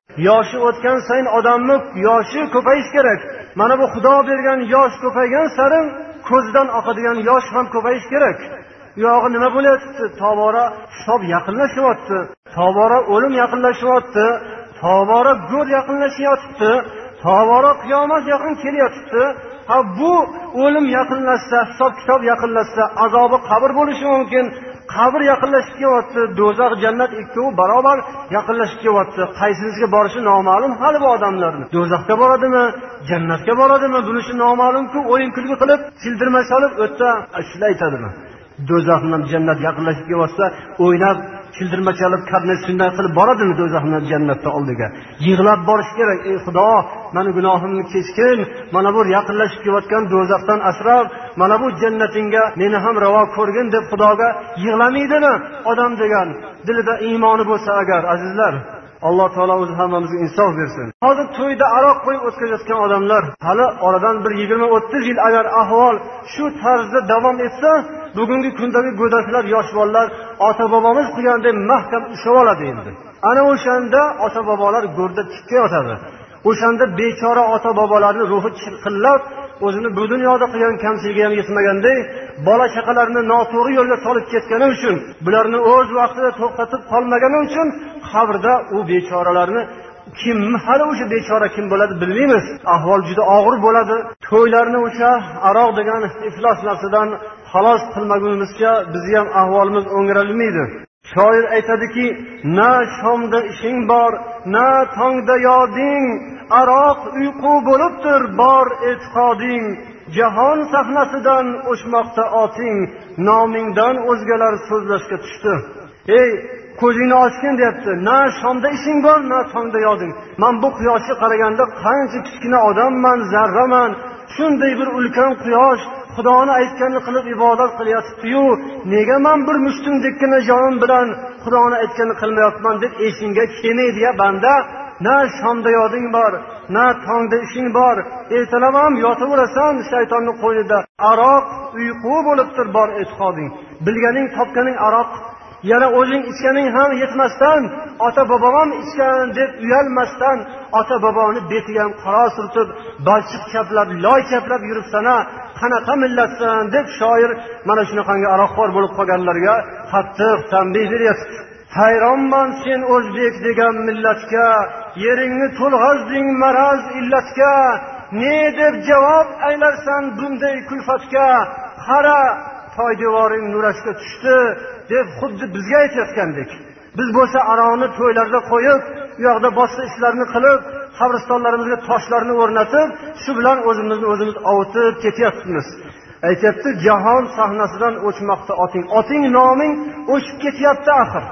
Yoshi o'tgan sayin odamni yoshi ko'payish kerak. Mana bu Xudo bergan yosh ko'paygan sari ko'zdan oqadigan yosh ham ko'payish kerak. Yog'i nima bo'lyapti? Tobora hisob yaqinlashyapti. Tobora o'lim yaqinlashyapti. Tobora go'r yaqinlashyapti. Tobora qiyomat yaqin kelyapti. Ha bu o'lim yaqinlashsa, hisob kitob yaqinlashsa, azobi qabr bo'lishi mumkin. Qabr yaqinlashib kelyapti, do'zax jannat ikkovi barobar yaqinlashib kelyapti. Qaysinisiga borishi noma'lum hali bu odamlarning. Do'zaxga boradimi, jannatga boradimi, bunisi noma'lum-ku, o'yin kulgi qilib, childirma solib o'tda ashula aytadimi? Do'zax bilan jannat yaqinlashib kelyapsa, o'ynab, childirma chalib, kadni shunday qilib boradimi do'zaxdan jannatga oldiga? Yig'lab borish kerak. Ey Xudo, meni gunohimni kechgin, mana bu yaqinlashib kelayotgan do'zaxdan asrab, mana bu jannatingga meni ham ravo ko'rgin deb Xudoga yig'lamaydimi odam degan? Dilida iymoni bo'lsa agar, azizlar, Alloh taolo o'zi hammamizga insof bersin. Hozir to'yda aroq qo'yib o'tkazayotgan odamlar, hali oradan bir 20-30 yil agar ahvol shu tarzda davom etsa, bugungi kundagi go'daklar, yosh bolalar ota-bobomiz qilgandek mahkam ushlab oladi endi. Ana o'shanda ota-bobolar go'rda tikka yotadi. O'shanda bechora ota-bobolarning ruhi chirqillab, o'zini bu dunyoda qilgan kamchiligiga ham yetmagandek, bola chaqalarini noto'g'ri yo'lga solib ketgani uchun, bularni o'z vaqtida to'xtatib qolmagani uchun qabrda u bechoralarni kim hali o'sha bechora kim bo'ladi bilmaymiz. Ahvol juda og'ir bo'ladi. To'ylarni o'sha aroq degan iflos narsadan xalos qilmagunimizcha bizni ham ahvolimiz o'ngiralmaydi. Shoir aytadiki, na shomda ishing bor, na tongda yoding, aroq uyqu bo'libdir bor e'tiqoding. Jahon sahnasidan o'chmoqda oting, nomingdan o'zgalar so'zlashga tushdi. Ey, ko'zingni ochgin deyapti. Na shomda ishing bor, na tongda yoding. Men bu quyoshga qaraganda qancha kichkina odamman, zarraman. Shunday bir ulkan quyosh Xudoni aytganini qilib ibodat qilyapti-yu, nega men bir mushtumdekkina jonim bilan Xudoni aytganini qilmayapman deb esingga kelmaydi-ya banda. Na shomda yoding bor, na tongda ishing bor. Ertalab ham yotaverasan shaytonning qo'ynida. Aroq uyqu bo'libdir bor e'tiqoding. Bilganing topganing aroq. Yana o'zing ichganing ham yetmasdan, ota-bobom ham ichgan deb uyalmasdan, ota-boboni betiga ham qaro surtib, balchiq chaplab, loy chaplab yuribsana, qanaqa millatsan deb shoir mana shunaqangi aroqxo'r bo'lib qolganlarga qattiq tanbih beryapti. Hayronman sen o'zbek degan millatga, yeringni to'lg'azding maraz illatga, ne deb javob aylarsan bunday kulfatga? Qara, poydevoring nurashga tushdi deb xuddi bizga aytayotgandek. Biz bo'lsa aroqni to'ylarda qo'yib, u yoqda boshqa ishlarni qilib, qabristonlarimizga toshlarni o'rnatib, shu bilan o'zimiz ovutib ketyapmiz. Aytibdi, jahon sahnasidan o'chmoqda oting. Oting noming o'chib ketyapti axir.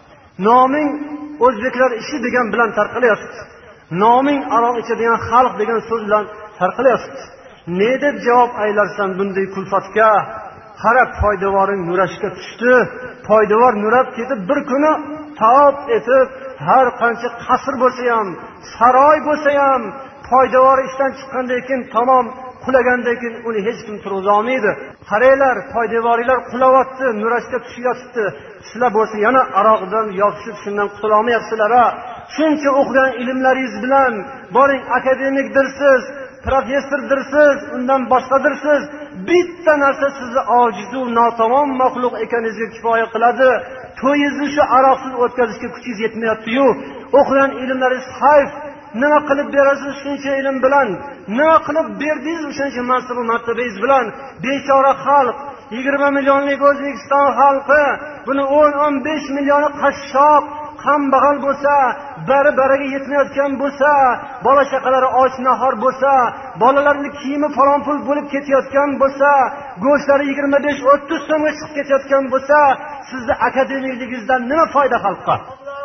Noming o'zbeklar ishi degan bilan tarqalyapti. Noming aroq ichadigan xalq degan so'z bilan tarqalyapti. Ne deb javob aylarsan bunday kulfatga? Qara, poydevoring nurashga tushdi. Poydevor nurab ketib bir kuni taob etib, har qancha qasr bo'lsa ham, saroy bo'lsa ham, poydevor ishdan chiqqandan keyin tamom qulagandan keyin uni hech kim turg'iza olmaydi. Qaranglar, poydevorlar qulayapti, nurashga tushyapti. Sizlar bo'lsa yana aroqdan yopishib shundan qutula olmayapsizlar. Shuncha o'qigan ilmlaringiz bilan boring akademikdirsiz, professordirsiz, undan boshqadirsiz. Bitta narsa sizni ojizu notamom maxluq ekaningizga kifoya qiladi. To'yingizni shu aroqsiz o'tkazishga kuchingiz yetmayapti-yu. O'qigan ilmlaringiz hayf. Nima qilib berasiz shuncha ilm bilan? Nima qilib berdingiz o'shancha mansab va martabangiz bilan? Bechora xalq, 20 millionlik O'zbekiston xalqi, buni 10-15 millioni qashshoq, kambag'al bo'lsa, bari-bariga yetmayotgan bo'lsa, bola chaqalari och nahor bo'lsa, bolalarning kiyimi falon pul bo'lib ketayotgan bo'lsa, go'shtlari 25-30 so'mga chiqib ketayotgan bo'lsa, sizni akademikligingizdan nima foyda xalqqa?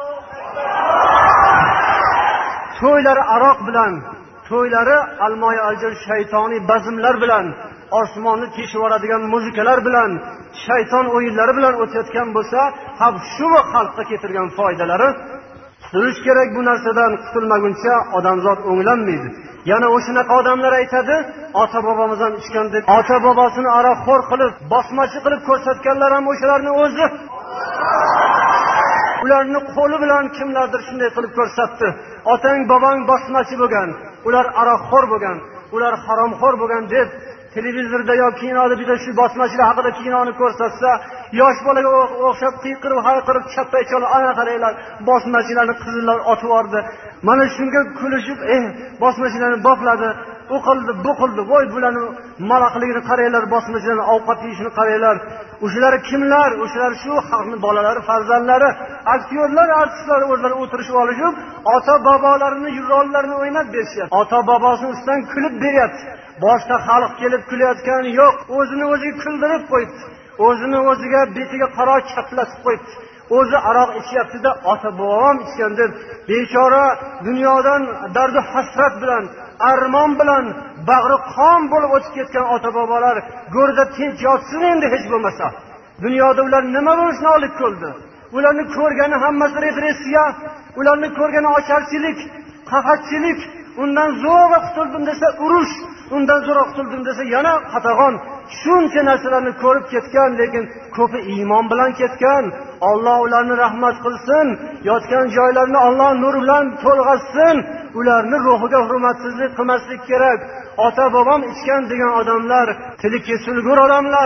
To'ylari aroq bilan, to'ylari almoya aljir shaytoniy bazmlar bilan, osmonni teshib yuboradigan muzikalar bilan, shayton o'yinlari bilan o'tayotgan bo'lsa, hab shu xalqqa keltirgan foydalari qutulish kerak. Bu narsadan qutulmaguncha odamzod o'nglanmaydi. Yana o'shanaqa odamlar aytadi, ota-bobomiz ham ichgan deb, ota-bobosini aroqxo'r qilib, bosmachi qilib ko'rsatganlar ham o'shalarning o'zi. ularni qo'li bilan kimlardir shunday qilib ko'rsatdi. Otang bobang bosmachi bo'lgan, ular aroqxo'r bo'lgan, ular haromxo'r bo'lgan deb televizorda yo kinoda bitta shu bosmachilar haqida kinoni ko'rsatsa, yosh bolaga o'xshab qiyqirib hayqirib chappaychol ana qaranglar bosmachilarni qizillar otib yubordi. Mana shunga kulishib bosmachilarni bopladi, u qildi bu qildi. Voy bularni malaqligini qaranglar, bosmachilarni ovqat yeyishini qaranglar. O'shalar kimlar? O'shalar shu xalqning bolalari, farzandlari, aktyorlar, artistlar o'zlari o'tirishib olishib, ota bobolarini yurrollarini o'ynab berishyapti. Ota bobosini ustidan kulib beryapti. Boshqa xalq kelib kulayotgani yo'q, o'zini o'ziga kuldirib qo'yibdi. O'zini o'ziga betiga qaro chaplatib qo'yibdi. O'zi aroq ichyapti-da, ota bobom ichgan deb bechora dunyodan dardi hasrat bilan, armon bilan bag'ri qon bo'lib o'tib ketgan ota bobolar go'rida tinch yotsin endi hech bo'lmasa. Dunyoda ular nima bo'lishni olib ko'rdi? Ularni ko'rgani hammasi repressiya, ularni ko'rgani ocharchilik, qahatchilik, undan zo'rg'a qutuldim desa urush, undan zo'rg'a qutuldim desa yana qatag'on. Shuncha narsalarni ko'rib ketgan, lekin ko'pi iymon bilan ketgan. Alloh ularni rahmat qilsin, yotgan joylarini Alloh nur bilan to'lg'atsin. Ularni ruhiga hurmatsizlik qilmaslik kerak. Ota bobom ichgan degan odamlar tili kesilgur odamlar.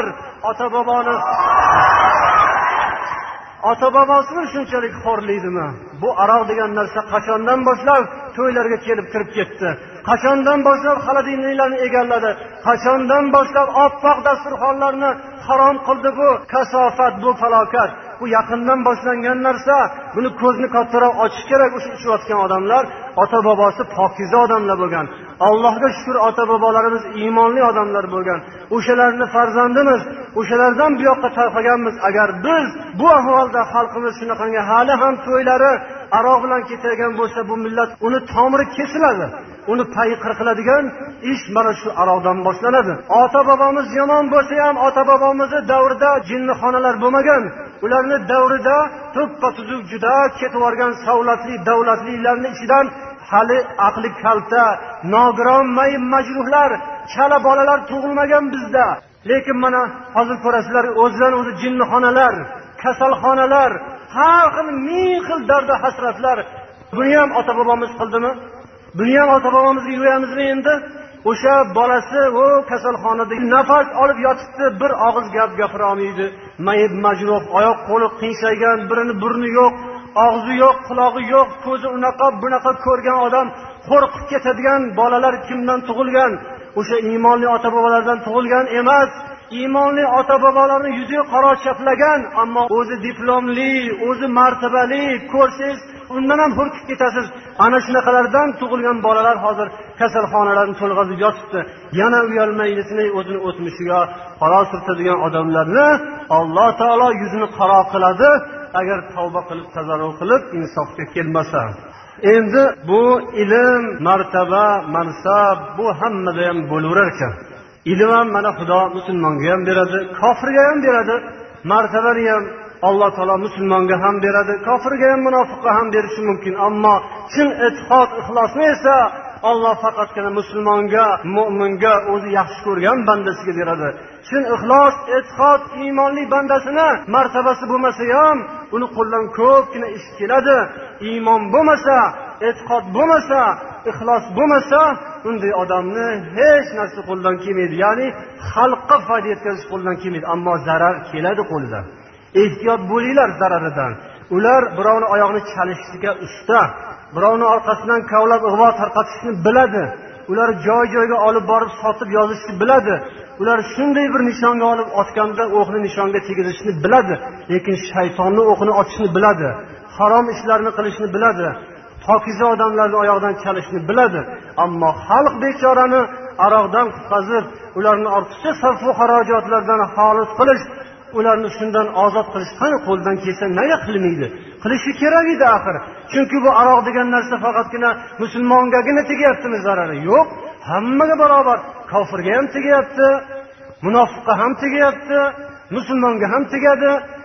Ota bobosini shunchalik xorlaydimi? Bu aroq degan narsa qachondan boshlab to'ylarga kelib kirib ketdi? Qachondan boshlab xaladinlarni egalladi? Qachondan boshlab oppoq dasturxonlarni harom qildi? Bu kasofat, bu falokat. Bu yaqindan boshlangan narsa. Buni ko'zni kattaroq ochish kerak. O'sha ichayotgan odamlar ota bobosi pokiza odamlar bo'lgan. Allohga shukr, ota bobolarimiz iymonli odamlar bo'lgan. O'shalarni farzandimiz, o'shalardan bu yoqqa tarqaganmiz. Agar biz bu ahvolda xalqimiz shunaqangi hali ham to'ylari aroq bilan ketadigan bo'lsa, bu millat uni tomiri kesiladi. Uni payi qirqiladigan ish mana shu aroqdan boshlanadi. Ota bobomiz yomon bo'lsa ham, ota bobomizni davrida jinnixonalar bo'lmagan. Ularning davrida to'ppa-tuzuk juda ketib yorgan savlatli davlatlilarning ichidan hali aqli kalta, nogiron majruhlar, chala bolalar tug'ilmagan bizda. Lekin mana hozir ko'rasizlar, o'zidan o'zi jinnixonalar, kasalxonalar, har xil ming xil dard hasratlar. Buni ham ota bobomiz qildimi? Buni ham ota bobomizga yo'yamizmi endi? O'sha bolasi kasalxonada nafas olib yotibdi, bir og'iz gap gapira olmaydi. Mayib majruh, oyoq qo'li qiyshaygan, birini burni yo'q, og'zi yo'q, quloqi yo'q, ko'zi unaqa bunaqa ko'rgan odam, qo'rqib ketadigan bolalar kimdan tug'ilgan? O'sha iymonli ota bobolardan tug'ilgan emas. Iymonli ota bobolarni yuziga qaro chaplagan, ammo o'zi diplomli, o'zi martabali, ko'rsangiz undan ham hurkib ketasiz. Ana shunaqalardan tug'ilgan bolalar hozir kasalxonalarni to'lg'azib yotibdi. Yana uyalmaylisini o'zini o'tmishiga qaro surtadigan odamlarni Alloh taolo yuzini qaro qiladi, agar tavba qilib, tazarru qilib, insofga kelmasa. Endi bu ilm, martaba, mansab bu hammada ham bo'laverar ekan. Ilm ham mana Xudo musulmonga ham beradi, kofirga ham beradi. Martabani ham Alloh taolo musulmonga ham beradi, kofirga ham, munofiqqa ham berishi mumkin. Ammo chin e'tiqod, ixlosni esa Alloh faqatgina musulmonga, mu'minga, o'zi yaxshi ko'rgan bandasiga beradi. Chin ixlos, e'tiqod, iymonli bandasini martabasi bo'lmasa ham, uni qo'ldan ko'pgina ish keladi. Iymon bo'lmasa, e'tiqod bo'lmasa, ixlos bo'lmasa, unday odamni hech narsa qo'ldan kelmaydi. Ya'ni xalqqa foyda yetkazish qo'ldan kelmaydi, ammo zarar keladi qo'lidan. Ehtiyot bo'linglar zararidan. Ular birovni oyog'ini chalishga usta, birovni orqasidan kavlab ig'vo tarqatishni biladi. Ular joy-joyga olib borib sotib yozishni biladi. Ular shunday bir nishonga olib otganda o'qni nishonga tegizishni biladi, lekin shaytonning o'qini otishni biladi. Harom ishlarni qilishni biladi. Pokiza odamlarning oyog'idan chalishni biladi. Ammo xalq bechorani aroqdan qutqazib, ularni ortiqcha sarfu xarajatlardan xalos qilish, ularni shundan ozod qilish qani qo'ldan kelsa nega qilmaydi? Qilishi kerak edi axir. Chunki bu aroq degan narsa faqatgina musulmongagina tegyaptimi zarari? Yo'q, hammaga barobar. Kofirga ham tegyapti, munofiqqa ham tegyapti, musulmonga ham tegadi.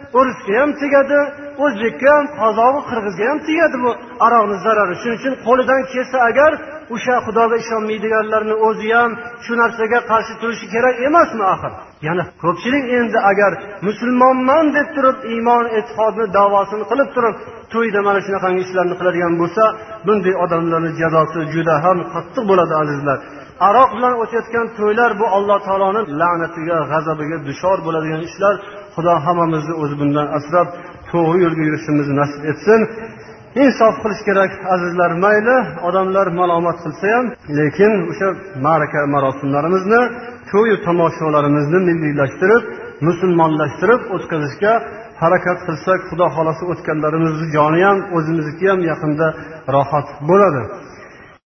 o'risga ham tegadi, o'zbekka ham, qozoqqa, qirg'izga ham tegadi bu aroqni zarari. Shuning uchun qo'lidan kelsa agar o'sha xudoga ishonmaydiganlarni o'zi ham shu narsaga qarshi turishi kerak emasmi axir? Yana ko'pchilik endi agar musulmonman deb turib iymon e'tiqodni da'vosini qilib turib to'yda mana shunaqangi ishlarni qiladigan bo'lsa, bunday odamlarning jazosi juda ham qattiq bo'ladi azizlar. Aroq bilan o'tayotgan to'ylar bu Alloh taoloning la'natiga, g'azabiga duchor bo'ladigan ishlar. Xudo hammamizni o'zi bundan asrab to'g'ri yo'lga yurishimizni nasib etsin. Insof qilish kerak azizlar, mayli odamlar malomat qilsa ham, lekin o'sha ma'raka marosimlarimizni, to'y tomoshalarimizni milliylashtirib, musulmonlashtirib o'tkazishga harakat qilsak, Xudo xolasi o'tganlarimizni joni ham, o'zimizniki ham yaqinda rohat bo'ladi.